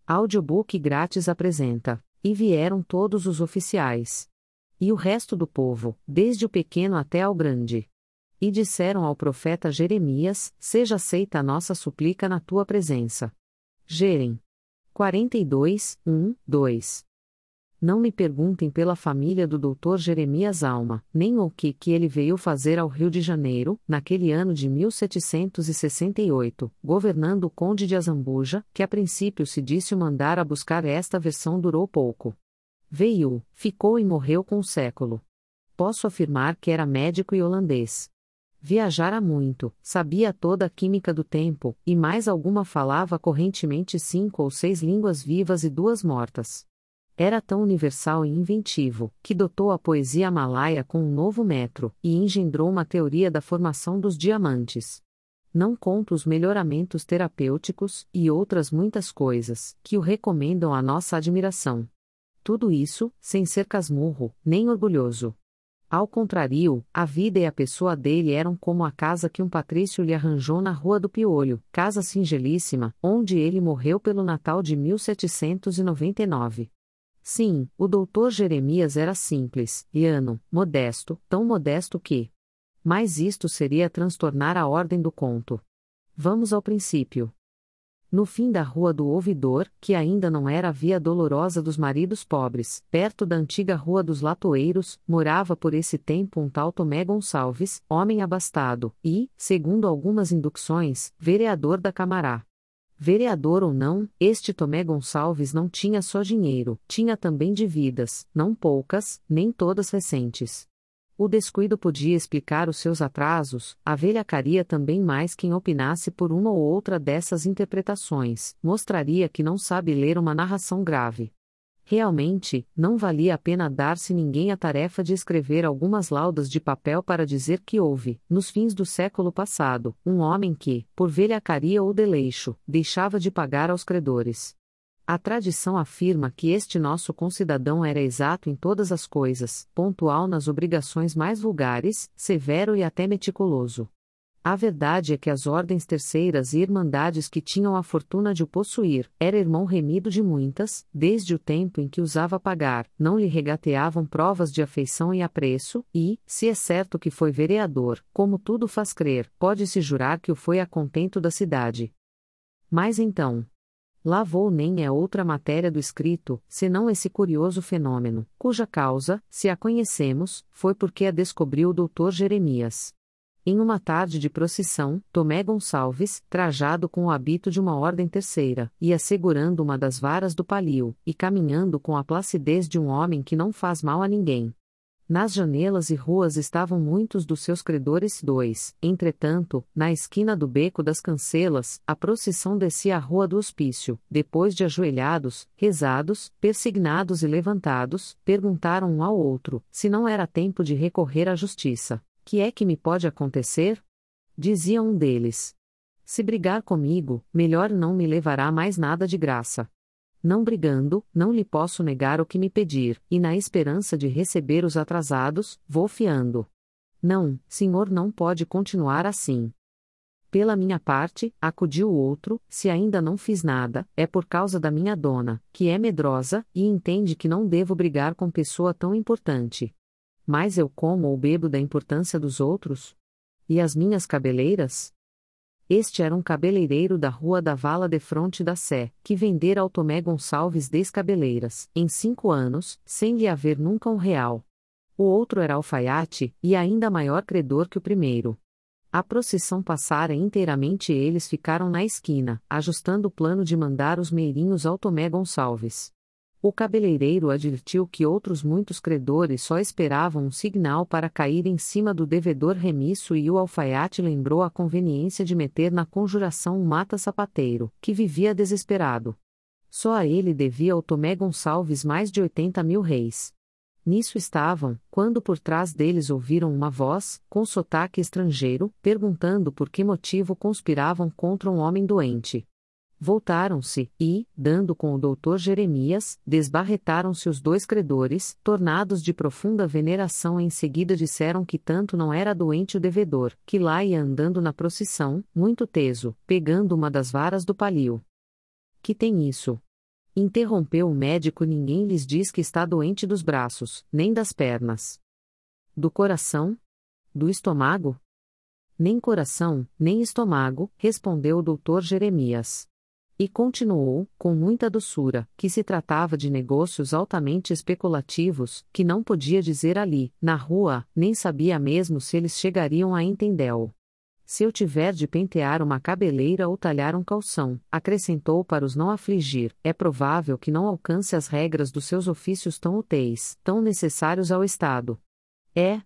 Audiobook grátis apresenta: E vieram todos os oficiais. E o resto do povo, desde o pequeno até ao grande. E disseram ao profeta Jeremias: Seja aceita a nossa súplica na tua presença. Jerem. 42, 2. Não me perguntem pela família do Dr. Jeremias Alma, nem o que ele veio fazer ao Rio de Janeiro, naquele ano de 1768, governando o Conde de Azambuja, que a princípio se disse o mandar a buscar. Esta versão durou pouco. Veio, ficou e morreu com o século. Posso afirmar que era médico e holandês. Viajara muito, sabia toda a química do tempo, e mais alguma falava correntemente 5 ou 6 línguas vivas e 2 mortas. Era tão universal e inventivo, que dotou a poesia malaia com um novo metro, e engendrou uma teoria da formação dos diamantes. Não conto os melhoramentos terapêuticos, e outras muitas coisas, que o recomendam à nossa admiração. Tudo isso, sem ser casmurro, nem orgulhoso. Ao contrário, a vida e a pessoa dele eram como a casa que um patrício lhe arranjou na Rua do Piolho, casa singelíssima, onde ele morreu pelo Natal de 1799. Sim, o doutor Jeremias era simples, llano, modesto, tão modesto que. Mas isto seria transtornar a ordem do conto. Vamos ao princípio. No fim da Rua do Ouvidor, que ainda não era a Via Dolorosa dos Maridos Pobres, perto da antiga Rua dos Latoeiros, morava por esse tempo um tal Tomé Gonçalves, homem abastado, e, segundo algumas induções, vereador da Camará. Vereador ou não, este Tomé Gonçalves não tinha só dinheiro, tinha também dívidas, não poucas, nem todas recentes. O descuido podia explicar os seus atrasos, a velhacaria também. Mais quem opinasse por uma ou outra dessas interpretações, mostraria que não sabe ler uma narração grave. Realmente, não valia a pena dar-se ninguém a tarefa de escrever algumas laudas de papel para dizer que houve, nos fins do século passado, um homem que, por velhacaria ou deleixo, deixava de pagar aos credores. A tradição afirma que este nosso concidadão era exato em todas as coisas, pontual nas obrigações mais vulgares, severo e até meticuloso. A verdade é que as ordens terceiras e irmandades que tinham a fortuna de o possuir, era irmão remido de muitas, desde o tempo em que usava pagar, não lhe regateavam provas de afeição e apreço, e, se é certo que foi vereador, como tudo faz crer, pode-se jurar que o foi a contento da cidade. Mas então, lá vou nem é outra matéria do escrito, senão esse curioso fenômeno, cuja causa, se a conhecemos, foi porque a descobriu o doutor Jeremias. Em uma tarde de procissão, Tomé Gonçalves, trajado com o hábito de uma ordem terceira, ia segurando uma das varas do palio, e caminhando com a placidez de um homem que não faz mal a ninguém. Nas janelas e ruas estavam muitos dos seus credores. Entretanto, na esquina do Beco das Cancelas, a procissão descia a Rua do Hospício. Depois de ajoelhados, rezados, persignados e levantados, perguntaram um ao outro, se não era tempo de recorrer à justiça. Que é que me pode acontecer? Dizia um deles. Se brigar comigo, melhor não me levará mais nada de graça. Não brigando, não lhe posso negar o que me pedir, e na esperança de receber os atrasados, vou fiando. Não, senhor, não pode continuar assim. Pela minha parte, acudiu o outro, se ainda não fiz nada, é por causa da minha dona, que é medrosa, e entende que não devo brigar com pessoa tão importante. Mas eu como ou bebo da importância dos outros? E as minhas cabeleiras? Este era um cabeleireiro da Rua da Vala defronte da Sé, que vendera ao Tomé Gonçalves 10 cabeleiras, em 5 anos, sem lhe haver nunca um real. O outro era alfaiate, e ainda maior credor que o primeiro. A procissão passara inteiramente e eles ficaram na esquina, ajustando o plano de mandar os meirinhos ao Tomé Gonçalves. O cabeleireiro advertiu que outros muitos credores só esperavam um signal para cair em cima do devedor remisso, e o alfaiate lembrou a conveniência de meter na conjuração um mata-sapateiro, que vivia desesperado. Só a ele devia o Tomé Gonçalves mais de 80.000 réis. Nisso estavam, quando por trás deles ouviram uma voz, com sotaque estrangeiro, perguntando por que motivo conspiravam contra um homem doente. Voltaram-se, e, dando com o doutor Jeremias, desbarretaram-se os 2 credores, tornados de profunda veneração. Em seguida disseram que tanto não era doente o devedor, que lá ia andando na procissão, muito teso, pegando uma das varas do palio. Que tem isso? Interrompeu o médico. Ninguém lhes diz que está doente dos braços, nem das pernas. Do coração? Do estômago? Nem coração, nem estômago, respondeu o doutor Jeremias. E continuou, com muita doçura, que se tratava de negócios altamente especulativos, que não podia dizer ali, na rua, nem sabia mesmo se eles chegariam a entendê-lo. Se eu tiver de pentear uma cabeleira ou talhar um calção, acrescentou para os não afligir, é provável que não alcance as regras dos seus ofícios tão úteis, tão necessários ao Estado. É.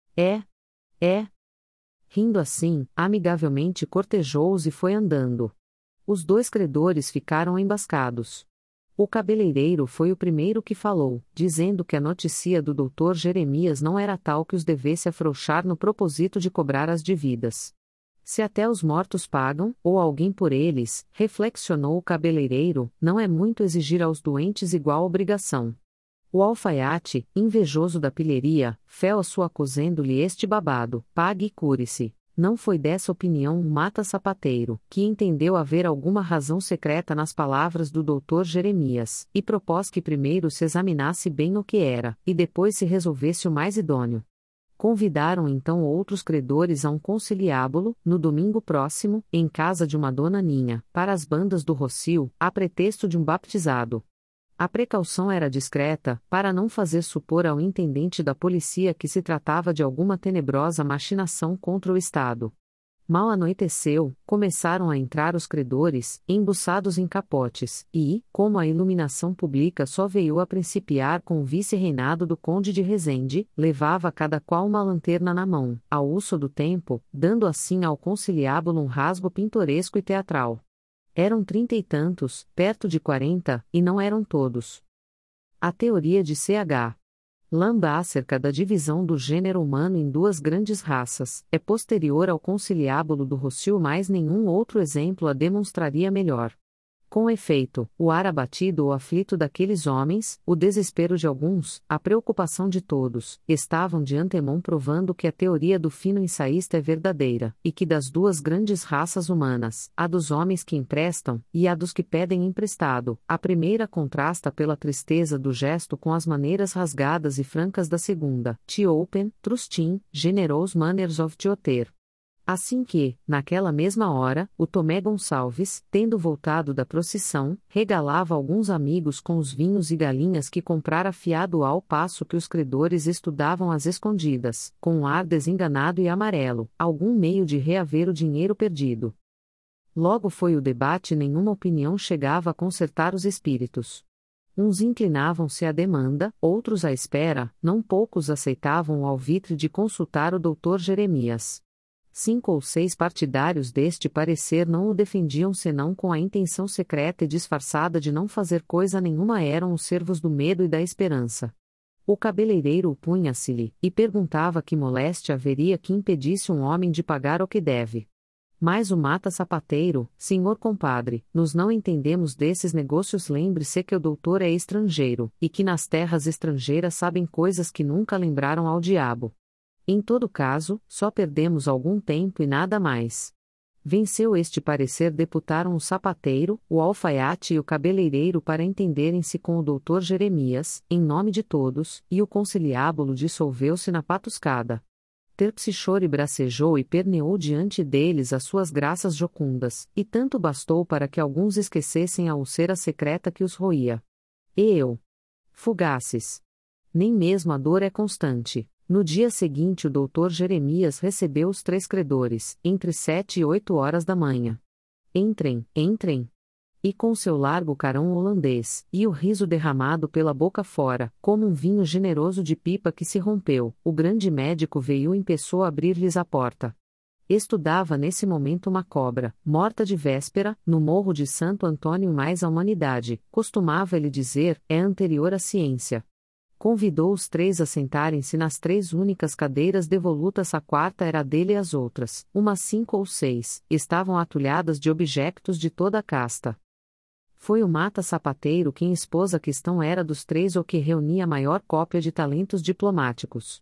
Rindo assim, amigavelmente cortejou-os e foi andando. Os dois credores ficaram embascados. O cabeleireiro foi o primeiro que falou, dizendo que a notícia do doutor Jeremias não era tal que os devesse afrouxar no propósito de cobrar as dívidas. Se até os mortos pagam, ou alguém por eles, reflexionou o cabeleireiro, não é muito exigir aos doentes igual obrigação. O alfaiate, invejoso da pilheria, fel a sua cozendo-lhe este babado, pague e cure-se. Não foi dessa opinião um mata-sapateiro, que entendeu haver alguma razão secreta nas palavras do doutor Jeremias, e propôs que primeiro se examinasse bem o que era, e depois se resolvesse o mais idôneo. Convidaram então outros credores a um conciliábulo, no domingo próximo, em casa de uma dona Ninha, para as bandas do Rocio, a pretexto de um baptizado. A precaução era discreta, para não fazer supor ao intendente da polícia que se tratava de alguma tenebrosa machinação contra o Estado. Mal anoiteceu, começaram a entrar os credores, embuçados em capotes, e, como a iluminação pública só veio a principiar com o vice-reinado do conde de Resende, levava cada qual uma lanterna na mão, ao uso do tempo, dando assim ao conciliábulo um rasgo pintoresco e teatral. Eram 30 e tantos, perto de 40, e não eram todos. A teoria de C.H. Lamba acerca da divisão do gênero humano em duas grandes raças, é posterior ao conciliábulo do Rocio, mas nenhum outro exemplo a demonstraria melhor. Com efeito, o ar abatido ou aflito daqueles homens, o desespero de alguns, a preocupação de todos, estavam de antemão provando que a teoria do fino ensaísta é verdadeira, e que das duas grandes raças humanas, a dos homens que emprestam, e a dos que pedem emprestado, a primeira contrasta pela tristeza do gesto com as maneiras rasgadas e francas da segunda, te open, trustin, generous manners of te oter. Assim que, naquela mesma hora, o Tomé Gonçalves, tendo voltado da procissão, regalava alguns amigos com os vinhos e galinhas que comprara fiado ao passo que os credores estudavam às escondidas, com um ar desenganado e amarelo, algum meio de reaver o dinheiro perdido. Logo foi o debate, nenhuma opinião chegava a concertar os espíritos. Uns inclinavam-se à demanda, outros à espera, não poucos aceitavam o alvitre de consultar o doutor Jeremias. 5 ou 6 partidários deste parecer não o defendiam senão com a intenção secreta e disfarçada de não fazer coisa nenhuma, eram os servos do medo e da esperança. O cabeleireiro opunha-se-lhe, e perguntava que moléstia haveria que impedisse um homem de pagar o que deve. Mas o mata-sapateiro, senhor compadre, nos não entendemos desses negócios, lembre-se que o doutor é estrangeiro, e que nas terras estrangeiras sabem coisas que nunca lembraram ao diabo. Em todo caso, só perdemos algum tempo e nada mais. Venceu este parecer, deputaram o sapateiro, o alfaiate e o cabeleireiro para entenderem-se com o doutor Jeremias, em nome de todos, e o conciliábulo dissolveu-se na patuscada. Terpsichore bracejou e perneou diante deles as suas graças jocundas, e tanto bastou para que alguns esquecessem a úlcera secreta que os roía. E eu? Fugaces. Nem mesmo a dor é constante. No dia seguinte o doutor Jeremias recebeu os 3 credores, entre 7 e 8 horas da manhã. Entrem, entrem. E com seu largo carão holandês, e o riso derramado pela boca fora, como um vinho generoso de pipa que se rompeu, o grande médico veio em pessoa abrir-lhes a porta. Estudava nesse momento uma cobra, morta de véspera, no morro de Santo Antônio, mais a humanidade, costumava ele dizer, é anterior à ciência. Convidou os 3 a sentarem-se nas 3 únicas cadeiras devolutas, a quarta era dele e as outras, umas 5 ou 6, estavam atulhadas de objetos de toda a casta. Foi o mata-sapateiro quem expôs a questão, era dos 3 o que reunia a maior cópia de talentos diplomáticos.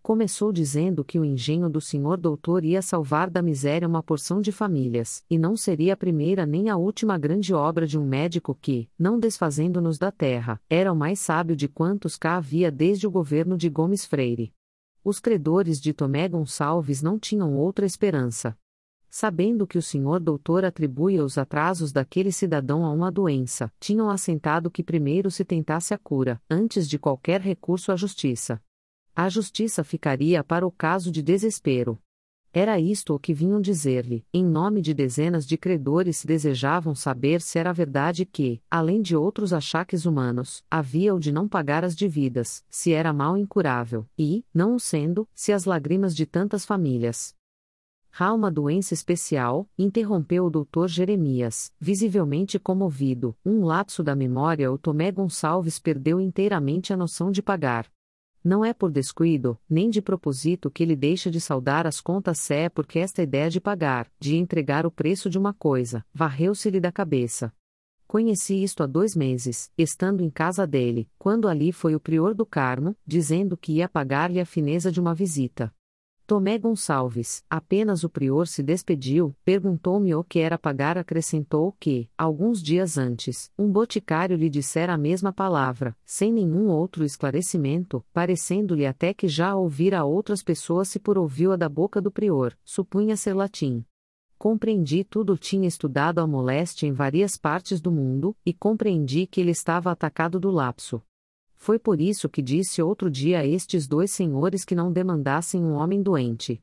Começou dizendo que o engenho do senhor doutor ia salvar da miséria uma porção de famílias, e não seria a primeira nem a última grande obra de um médico que, não desfazendo-nos da terra, era o mais sábio de quantos cá havia desde o governo de Gomes Freire. Os credores de Tomé Gonçalves não tinham outra esperança. Sabendo que o senhor doutor atribuía os atrasos daquele cidadão a uma doença, tinham assentado que primeiro se tentasse a cura, antes de qualquer recurso à justiça. A justiça ficaria para o caso de desespero. Era isto o que vinham dizer-lhe, em nome de dezenas de credores desejavam saber se era verdade que, além de outros achaques humanos, havia o de não pagar as dívidas, se era mal incurável, e, não o sendo, se as lágrimas de tantas famílias. Há uma doença especial, interrompeu o doutor Jeremias, visivelmente comovido, um lapso da memória. O Tomé Gonçalves perdeu inteiramente a noção de pagar. Não é por descuido, nem de propósito que ele deixa de saldar as contas, se é porque esta ideia de pagar, de entregar o preço de uma coisa, varreu-se-lhe da cabeça. Conheci isto há 2 meses, estando em casa dele, quando ali foi o prior do Carmo, dizendo que ia pagar-lhe a fineza de uma visita. Tomé Gonçalves, apenas o prior se despediu, perguntou-me o que era pagar. Acrescentou que, alguns dias antes, um boticário lhe dissera a mesma palavra, sem nenhum outro esclarecimento, parecendo-lhe até que já a ouvira a outras pessoas se por ouviu-a da boca do prior, supunha ser latim. Compreendi tudo. Tinha estudado a moléstia em várias partes do mundo, e compreendi que ele estava atacado do lapso. Foi por isso que disse outro dia a estes 2 senhores que não demandassem um homem doente.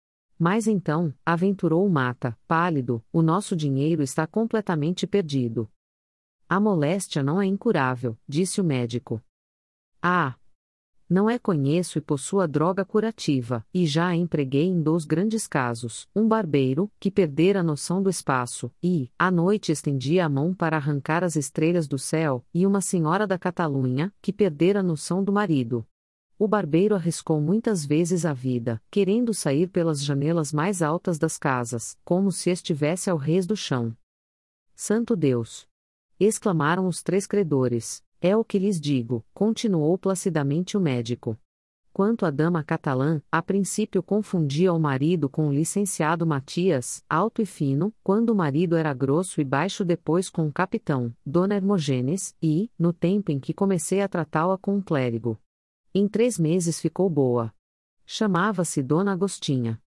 Mas então, aventurou o Mata, pálido, o nosso dinheiro está completamente perdido. A moléstia não é incurável, disse o médico. Ah! Não é, conheço e possuo a droga curativa, e já a empreguei em 2 grandes casos, um barbeiro, que perdera a noção do espaço, e, à noite estendia a mão para arrancar as estrelas do céu, e uma senhora da Catalunha, que perdera a noção do marido. O barbeiro arriscou muitas vezes a vida, querendo sair pelas janelas mais altas das casas, como se estivesse ao rés do chão. Santo Deus! Exclamaram os 3 credores. É o que lhes digo, continuou placidamente o médico. Quanto à dama catalã, a princípio confundia o marido com o licenciado Matias, alto e fino, quando o marido era grosso e baixo, depois com o capitão, Dona Hermogênes, e, no tempo em que comecei a tratá-la com um clérigo. Em 3 meses ficou boa. Chamava-se Dona Agostinha.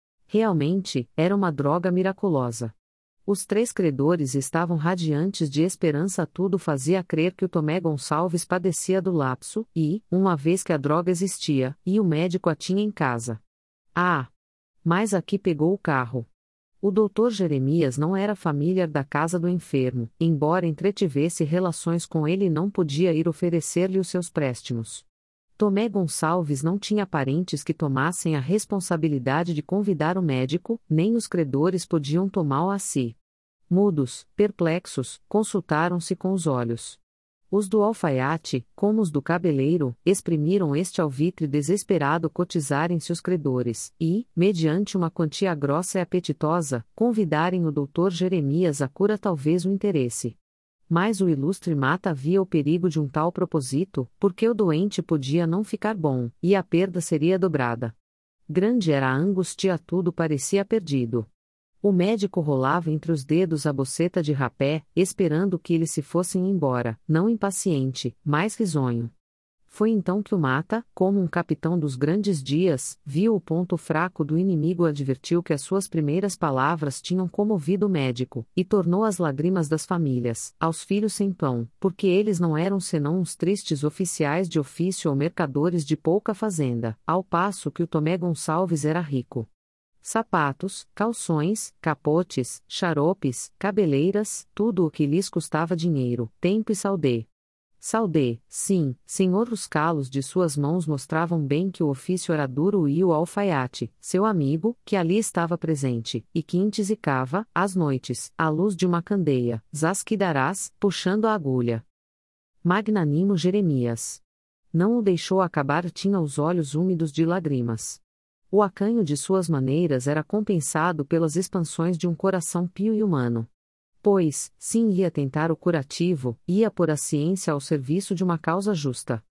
Realmente, era uma droga miraculosa. Os 3 credores estavam radiantes de esperança. Tudo fazia crer que o Tomé Gonçalves padecia do lapso, e, uma vez que a droga existia, e o médico a tinha em casa. Ah! Mas aqui pegou o carro. O doutor Jeremias não era familiar da casa do enfermo, embora entretivesse relações com ele e não podia ir oferecer-lhe os seus préstimos. Tomé Gonçalves não tinha parentes que tomassem a responsabilidade de convidar o médico, nem os credores podiam tomá-lo a si. Mudos, perplexos, consultaram-se com os olhos. Os do alfaiate, como os do cabeleiro, exprimiram este alvitre desesperado. Cotizarem-se os credores, e, mediante uma quantia grossa e apetitosa, convidarem o doutor Jeremias à cura, talvez o interesse. Mas o ilustre Mata via o perigo de um tal proposito, porque o doente podia não ficar bom, e a perda seria dobrada. Grande era a angústia, tudo parecia perdido. O médico rolava entre os dedos a boceta de rapé, esperando que eles se fossem embora, não impaciente, mas risonho. Foi então que o Mata, como um capitão dos grandes dias, viu o ponto fraco do inimigo, advertiu que as suas primeiras palavras tinham comovido o médico, e tornou as lágrimas das famílias, aos filhos sem pão, porque eles não eram senão uns tristes oficiais de ofício ou mercadores de pouca fazenda, ao passo que o Tomé Gonçalves era rico. Sapatos, calções, capotes, xaropes, cabeleiras, tudo o que lhes custava dinheiro, tempo e saudê. Saudê, sim, senhor. Os calos de suas mãos mostravam bem que o ofício era duro, e o alfaiate, seu amigo, que ali estava presente, e que intisicava, às noites, à luz de uma candeia, zasquidarás, puxando a agulha. Magnânimo Jeremias. Não o deixou acabar, tinha os olhos úmidos de lágrimas. O acanho de suas maneiras era compensado pelas expansões de um coração pio e humano. Pois, sim, ia tentar o curativo, ia pôr a ciência ao serviço de uma causa justa.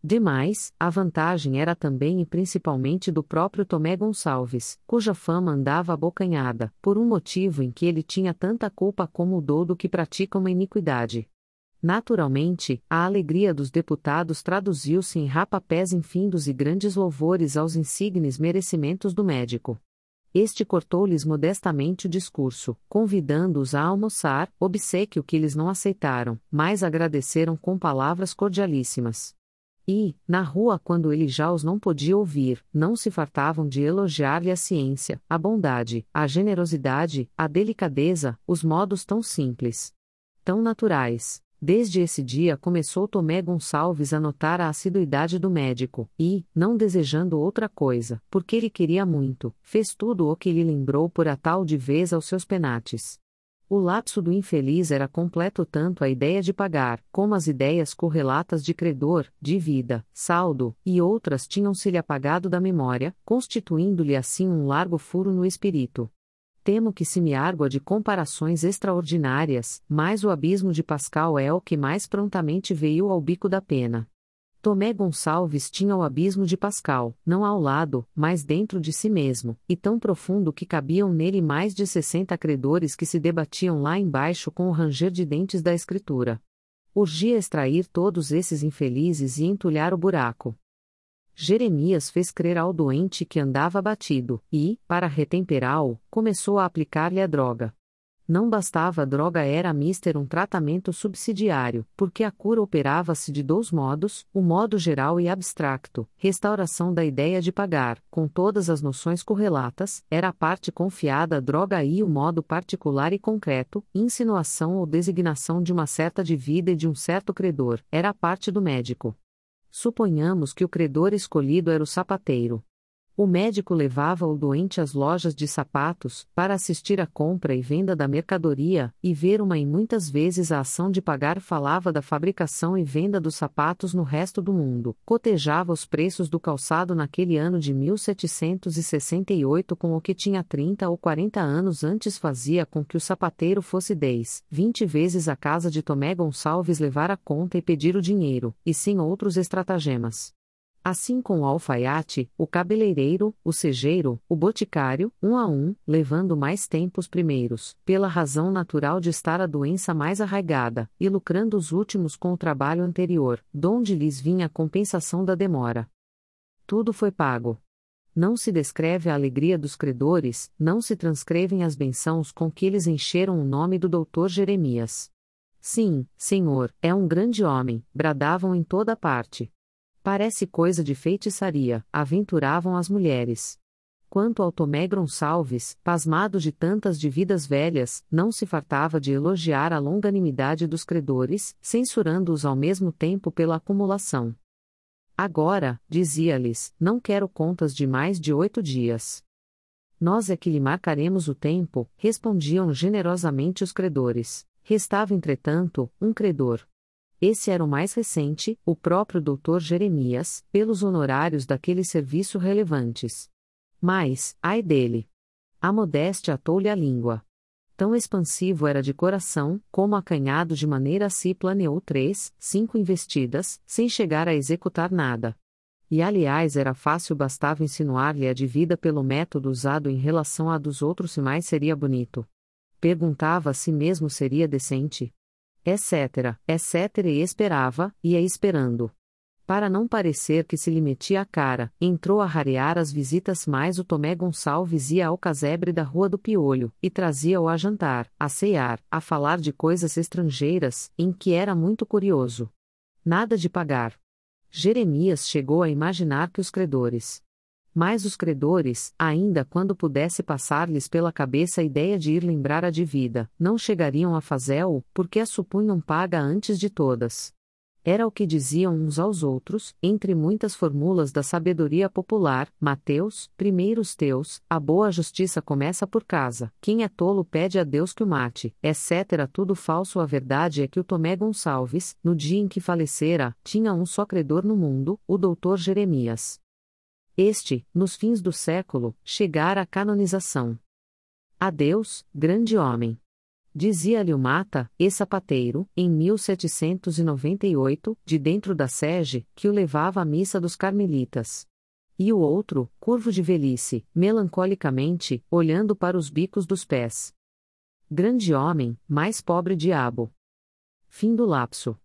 Demais, a vantagem era também e principalmente do próprio Tomé Gonçalves, cuja fama andava abocanhada, por um motivo em que ele tinha tanta culpa como o doudo que pratica uma iniquidade. Naturalmente, a alegria dos deputados traduziu-se em rapapés infindos e grandes louvores aos insignes merecimentos do médico. Este cortou-lhes modestamente o discurso, convidando-os a almoçar, obséquio que eles não aceitaram, mas agradeceram com palavras cordialíssimas. E, na rua, quando ele já os não podia ouvir, não se fartavam de elogiar-lhe a ciência, a bondade, a generosidade, a delicadeza, os modos tão simples, tão naturais. Desde esse dia começou Tomé Gonçalves a notar a assiduidade do médico, e, não desejando outra coisa, porque ele queria muito, fez tudo o que lhe lembrou por a tal de vez aos seus penates. O lapso do infeliz era completo tanto a ideia de pagar, como as ideias correlatas de credor, dívida, saldo, e outras tinham-se-lhe apagado da memória, constituindo-lhe assim um largo furo no espírito. Temo que se me argua de comparações extraordinárias, mas o abismo de Pascal é o que mais prontamente veio ao bico da pena. Tomé Gonçalves tinha o abismo de Pascal, não ao lado, mas dentro de si mesmo, e tão profundo que cabiam nele mais de 60 credores que se debatiam lá embaixo com o ranger de dentes da escritura. Urgia extrair todos esses infelizes e entulhar o buraco. Jeremias fez crer ao doente que andava abatido, e, para retemperá-o, começou a aplicar-lhe a droga. Não bastava a droga, era mister um tratamento subsidiário, porque a cura operava-se de dois modos, o modo geral e abstracto, restauração da ideia de pagar, com todas as noções correlatas, era a parte confiada à droga, e o modo particular e concreto, insinuação ou designação de uma certa dívida e de um certo credor, era a parte do médico. Suponhamos que o credor escolhido era o sapateiro. O médico levava o doente às lojas de sapatos, para assistir à compra e venda da mercadoria, e ver uma e muitas vezes a ação de pagar. Falava da fabricação e venda dos sapatos no resto do mundo, cotejava os preços do calçado naquele ano de 1768 com o que tinha 30 ou 40 anos antes, fazia com que o sapateiro fosse 10, 20 vezes à casa de Tomé Gonçalves levar a conta e pedir o dinheiro, e sem outros estratagemas. Assim com o alfaiate, o cabeleireiro, o cejeiro, o boticário, um a um, levando mais tempo os primeiros, pela razão natural de estar a doença mais arraigada, e lucrando os últimos com o trabalho anterior, donde lhes vinha a compensação da demora. Tudo foi pago. Não se descreve a alegria dos credores, não se transcrevem as bênçãos com que eles encheram o nome do doutor Jeremias. Sim, senhor, é um grande homem, bradavam em toda parte. Parece coisa de feitiçaria, aventuravam as mulheres. Quanto ao Tomé Gonçalves, pasmado de tantas dívidas velhas, não se fartava de elogiar a longanimidade dos credores, censurando-os ao mesmo tempo pela acumulação. Agora, dizia-lhes, não quero contas de mais de 8 dias. Nós é que lhe marcaremos o tempo, respondiam generosamente os credores. Restava, entretanto, um credor. Esse era o mais recente, o próprio doutor Jeremias, pelos honorários daquele serviço relevantes. Mas, ai dele! A modéstia atou-lhe a língua. Tão expansivo era de coração, como acanhado de maneira se planeou 3, 5 investidas, sem chegar a executar nada. E aliás era fácil, bastava insinuar-lhe a dívida pelo método usado em relação à dos outros, se mais seria bonito. Perguntava a si mesmo seria decente. Etc., e esperava, ia esperando. Para não parecer que se lhe metia a cara, entrou a rarear as visitas, mais o Tomé Gonçalves ia ao casebre da Rua do Piolho, e trazia-o a jantar, a cear, a falar de coisas estrangeiras, em que era muito curioso. Nada de pagar. Jeremias chegou a imaginar que os credores. Mas os credores, ainda quando pudesse passar-lhes pela cabeça a ideia de ir lembrar a dívida, não chegariam a fazê-lo, porque a supunham paga antes de todas. Era o que diziam uns aos outros, entre muitas formulas da sabedoria popular: Mateus, primeiros teus, a boa justiça começa por casa, quem é tolo pede a Deus que o mate, etc. Tudo falso. A verdade é que o Tomé Gonçalves, no dia em que falecera, tinha um só credor no mundo, o doutor Jeremias. Este, nos fins do século, chegara à canonização. Adeus, grande homem. Dizia-lhe o mata, e sapateiro, em 1798, de dentro da sege, que o levava à missa dos carmelitas. E o outro, curvo de velhice, melancolicamente, olhando para os bicos dos pés. Grande homem, mais pobre diabo. Fim do lapso.